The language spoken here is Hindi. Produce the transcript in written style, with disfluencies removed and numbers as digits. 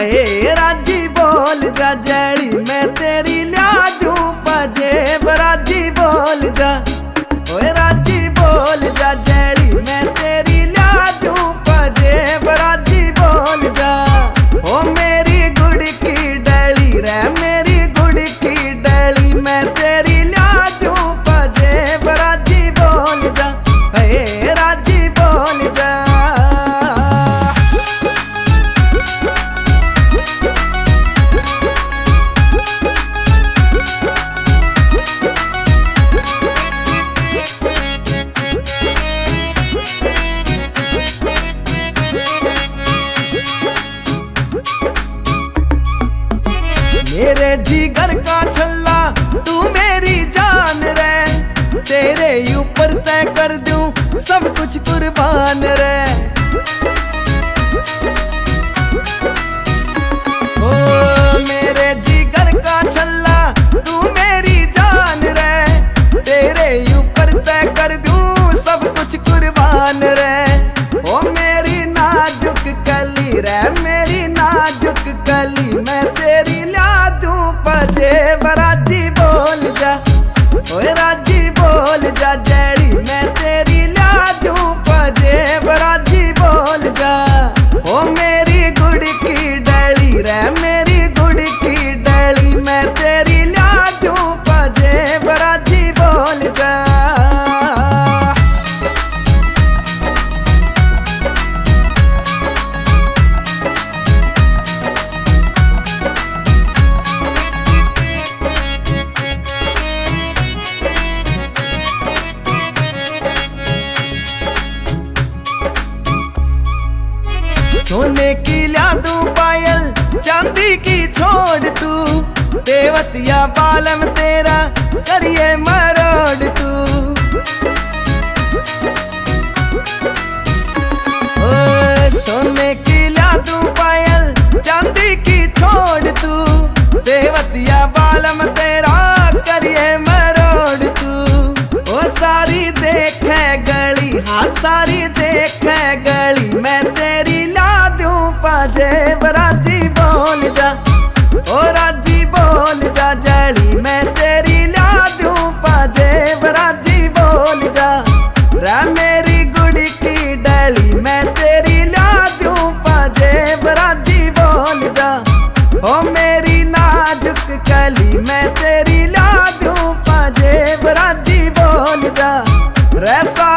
अये राजी बोल जा जड़ी मैं तेरी ल्या दूं पजेब। राजी बोल जा ओए राजी बोल जा जड़ी मैं तेरी ल्या दूं पजेब। राजी बोल जा ओ मेरी गुड़ की डली रे मेरी गुड़ की डली मैं तेरी ल्या दूं पजेब। राजी बोल जा अये राजी बोल जा। मेरे जिगर का छल्ला तू मेरी जान रे तेरे ऊपर तय कर दूं सब कुछ कुर्बान रे। ओ मेरे जिगर का छल्ला तू मेरी जान रे तेरे ऊपर तय कर दूं सब कुछ कुर्बान रे। ओ मेरी नाजुक कली रे मेरी नाजुक कली मैं तेरी ल्या दूं पजेब। राजी बोल जा ओए राजी बोल जा जड़ी मैं तेरी ल्या दूं पजेब। राजी बोल जा ओ मेरी गुड़ की डली रे मेरी गुड़ की डली मैं तेरी ल्या दूं पजेब। राजी बोल जा। सोने की ल्या दूं पायल चांदी की छोड़ तू देवतिया बालम तेरा करिए मरोड़ तू। ओ सोने की ल्या दूं पायल चांदी की छोड़ तू देवतिया बालम तेरा करिए मरोड़ तू। ओ सारी देखे गली हाँ सारी देखे गली मैं तेरी ल्या दूं पजेब। राजी बोल जा ओ राजी बोल जा जड़ी मैं तेरी ल्या दूं पजेब। राजी बोल जा रे मेरी गुड़ की डली मैं तेरी ल्या दूं पजेब। राजी बोल जा ओ मेरी नाजुक कली मैं तेरी ल्या दूं पजेब। राजी बोल जा रे